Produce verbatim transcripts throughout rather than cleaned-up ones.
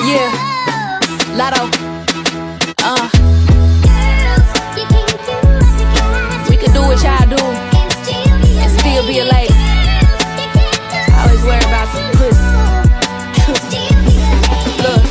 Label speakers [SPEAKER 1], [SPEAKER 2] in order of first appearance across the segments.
[SPEAKER 1] Yeah, Lotto. Uh. We could do what y'all do and still be a lady. I always worry about some pussy. Look.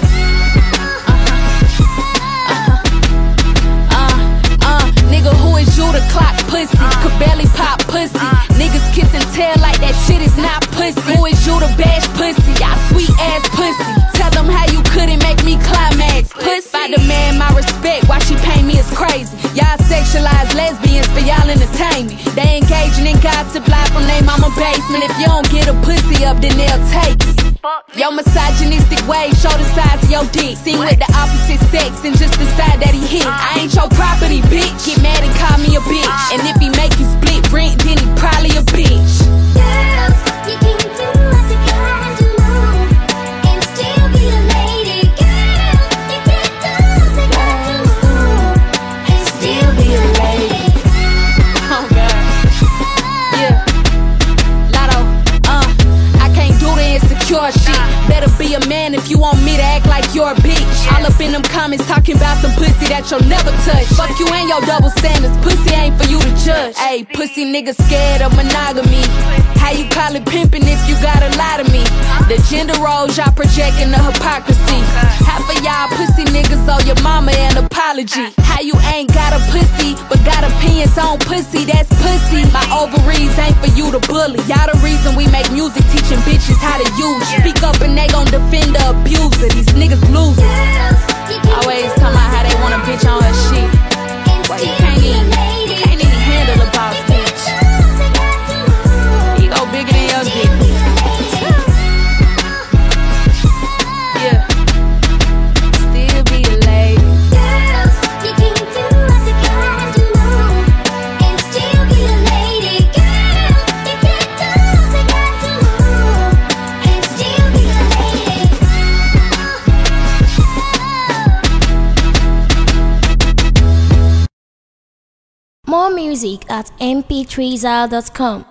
[SPEAKER 1] Uh-huh. Uh-huh. Uh, uh, nigga, who is you to clock pussy? Could barely pop pussy. Niggas kiss and tell like that shit is not pussy. Who is you to bash pussy? Y'all sweet ass pussy. Tell them how you couldn't make me climax. Pussy. If I demand my respect, why she pay me is crazy. Y'all sexualize lesbians for y'all entertainment. They engaging in gossip live from they mama basement. If you don't get a pussy up, then they'll take it. Your misogynistic ways show the size of your dick. Seen with the opposite sex and just decide that he hit. I ain't your property, bitch. Get mad and call me a bitch. And if he make you split rent, then he probably a bitch.
[SPEAKER 2] Girls, you can do what you gotta do and still be a lady. Girls, you can do what you gotta do and still be a lady.
[SPEAKER 1] Oh God. Yeah. Lotto. Uh. I can't do the insecure shit. Better be a man if you want me to act like you're a bitch. All up in them comments talking about some pussy that you'll never touch. Fuck you and your double standards. Pussy ain't for you to judge. Ayy, pussy niggas scared of monogamy. How you call it pimping if you gotta lie to me? The gender roles y'all projecting the hypocrisy. Half of y'all pussy niggas owe your mama an apology. How you ain't got a pussy but got opinions on pussy? That's pussy. My ovaries ain't for you to bully. Y'all the reason we make music teaching bitches how to use. Speak up and they gon' defend the abuser. These niggas losers. Always talking about how they want a bitch on her shit. Well, you can't even, you can't even handle a boss bitch. You go bigger than your dick. Yeah. Still be a lady.
[SPEAKER 2] Girls, you can do what you gotta do and still be a lady. Girls, you can do what you gotta do and still be a lady.
[SPEAKER 3] More music at m p three zal dot com.